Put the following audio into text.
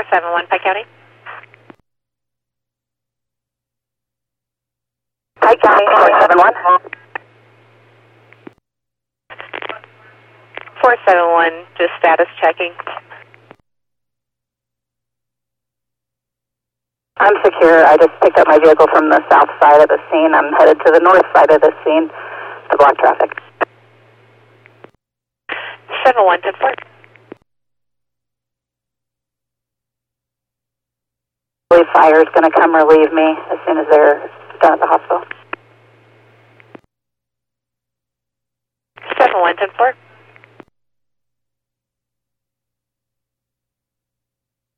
471 Pike County. Pike County, 471. 471, just status checking. I'm secure. I just picked up my vehicle from the south side of the scene. I'm headed to the north side of the scene to block traffic. 7110-4. Fire is going to come relieve me as soon as they're done at the hospital. 7110-4.